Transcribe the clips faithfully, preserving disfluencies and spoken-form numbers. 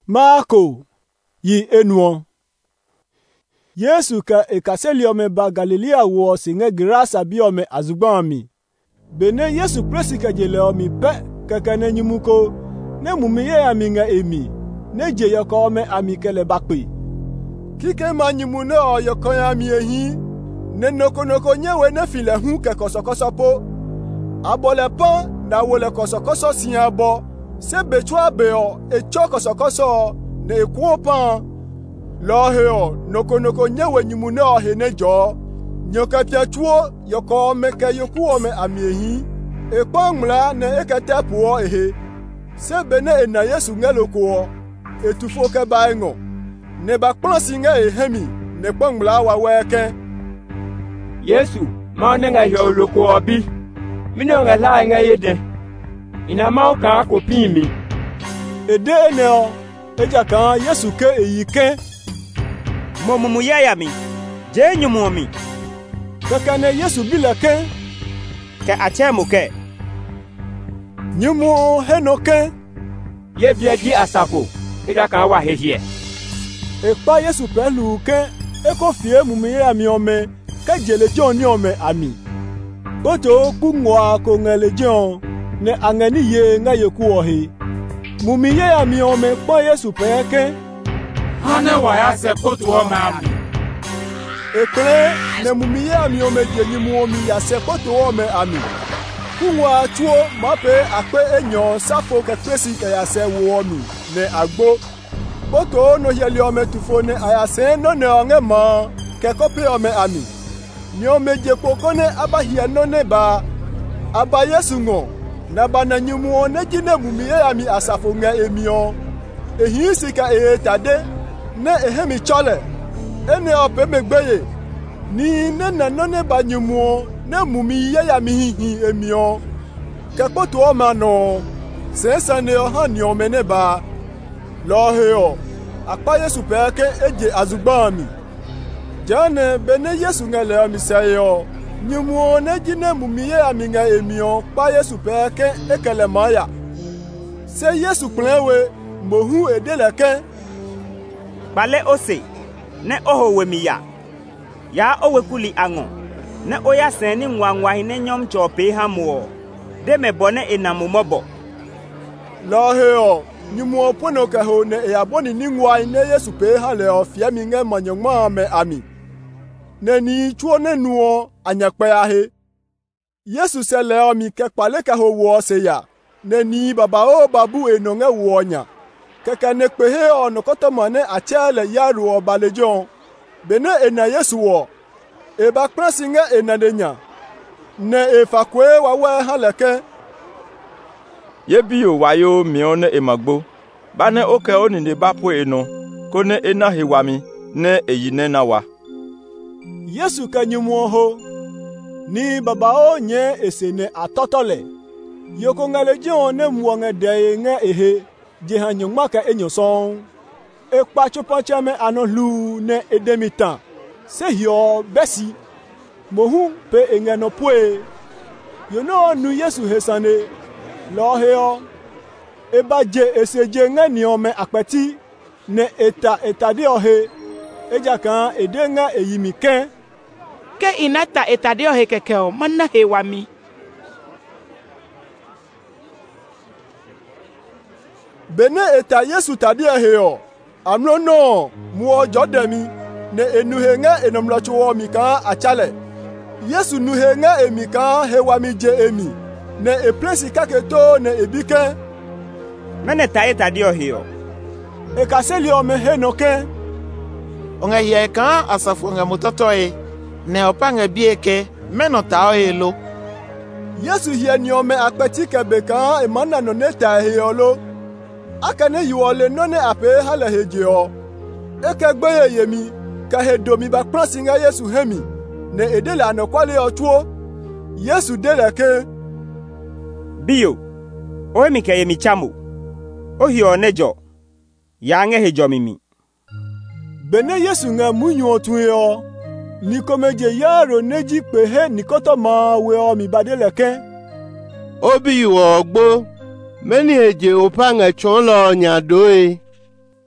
Marko yi enuo. Yesu ka ekaseliome ba Galilea wo singe grasa biome azugbami. Bene Yesu presi ka jeleomi pe kakane nyimuko ne mumiye aminga emi ne je yokome amikele bakpe. Kike manyimune o yokoya mi ehi ne nokonoko nyewe ne file hu ke kosokoso po. Abole pan na wole kosokoso siabo se betwa beo e chokosokoso ne ekwo pan. Loheo noko noko nyewe nyimune o henejo nyoka piachuo yoko meke yokuo me amiehi e pangmla ne eketepuo ehe se bene ena Yesu ngeloko etufo ke baengo ne bakplansi nge ehemi ne pangmla wa weke Yesu ma ne nga yo loko obi mino nga la nga yede ina ma o ka ko pimi ede eneo eja kan Yesu ke eyike Momumu yayami, je nyumomi. Kakane Yesu bila ke. Ke atemu ke. Nyumo heno ke. Ye biedi asako, ida kan wa hehie. Ekpa Yesu pelu ke, eko fie mumu yayami ome, ke jele jon ni ome ami. Boto kungwa ko ngele jon, ne angeni ye nga yeku ohe. Mumu yayami ome pa Yesu peke. Hane waya se kotu o mami. Ekle ne mumiye ami o meje ni mu omi ya se kotu o me ami. Kunwa tuo mape akpe enyo safo ke presi ke ya se wo omi ne agbo. Boto no yeli o me tufo ne aya se no ne onge ma ke kope o me ami. Ni o meje poko ne abahie no ne ba. Aba Yesu ngo na ba na nyimu o ne jine mumiye ami asafo nga emio. Ehi sika e tade ne ehemi chole ene ope megbeye ni ne nanone banyumo ne mumi ye ya mihi emio kepoto o mano sensa ne ohan ni omene ba loheo apa Yesu peke eje azugbami jane bene Yesu ngele amisayo nyumo ne jine mumi ye ya minga emio pa Yesu peke ekele maya se Yesu plewe mohu edeleke Bale ose, ne oho wemiya. Ya owe kuli ango, ne oya seni mwangwahi ne nyom chope hamuo. De me bone enamu mobo. Laheo, nyumu opono kaho ne eaboni ningwahi ne Yesu pe haleo fiemi nge manyongma me ami. Ne ni chuo ne nuo anyakpe ahe. Yesu se leo mi kekpale kaho wo se ya. Ne ni baba o babu enonge wonya. Kaka ne kpehe o nokoto mane achele yaru o balejon bene ena Yesu wo e ba prasinga ena denya ne e fakwe wa we haleke ye bio wayo mione emagbo bane oke oni ne bapo eno kone ena hewami ne eyine na wa Yesu kanyumo ho ni baba o nye esene atotole yoko ngalejon ne muonge de nge ehe Jehanyo maka enyo son e pa chopancha me anolu ne edemitan se hio besi mohu pe engano pwe yo no nu Yesu hesane lo heo e baje eseje ngani ome apeti ne eta etade ohe eja kan edenga eyimike ke inata etade ohe kekeo manna hewami Bene eta Yesu tadia heo amno no muo jodemi ne enuhenga enomlachuo mika achale Yesu nuhenga emika hewami je emi ne epresi kaketo ne ebike Mene ta eta dio heo e kaseli o me henoke onga ye kan asafu nga mutotoe ne opanga bieke meno ta ohelo Yesu hie ni o me apeti kebeka emana no neta heolo Akane yuole none ape hala hejeo. Eke gbeye yemi, ka hedomi bak pransinga Yesu hemi, ne edele anokwale otuo, Yesu deleke. Bio, oe mike yemi chamu, ohi onejo, ya nge hejo mimi. Bene Yesu nga munyo otuyo, nikomeje yaro neji pehe nikoto ma we o mi badeleke. Obi wo ogbo. Meni eje opanga chonlo nyadoe.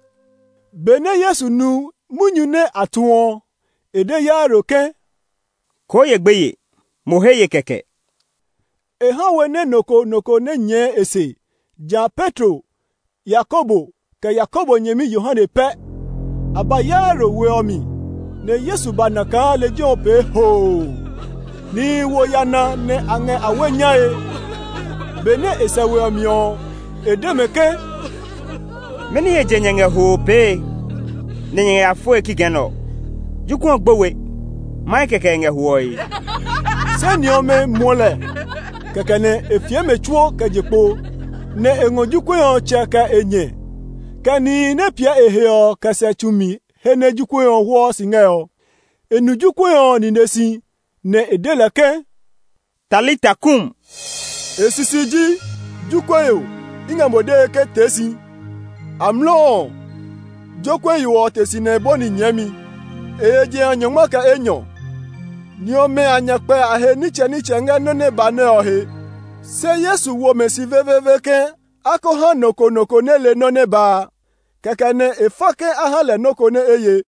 bene Yesu nu munyune atuo ede ya roke ko ye gbeye mo he ye keke e ha wene noko noko ne nye ese ja Petro Yakobo ke Yakobo nyemi Yohane pe aba ya ro we omi ne Yesu banaka le jope ho ni wo yana ne ange awenyae bene ese we omi o edemeke meni ye jenyenge ho pe ne nye afo ekigeno jukun gbowe mai keke nge huoi seni ome mole keke ne efie mechuo kejepo ne engojuko cheka enye kani ne pia eheo kase chumi hene juko ho singeo enujuko ni nesi ne edeleke talita kum esisiji juko yo ingamode ke tesi amlo joko yo tesi ne boni nyami eje anyomaka enyo ni ome anyakpe ahe niche niche nga none bane ohe se Yesu wo mesi veveveke ako ha noko noko ne le none ba keke ne efake aha le noko ne eye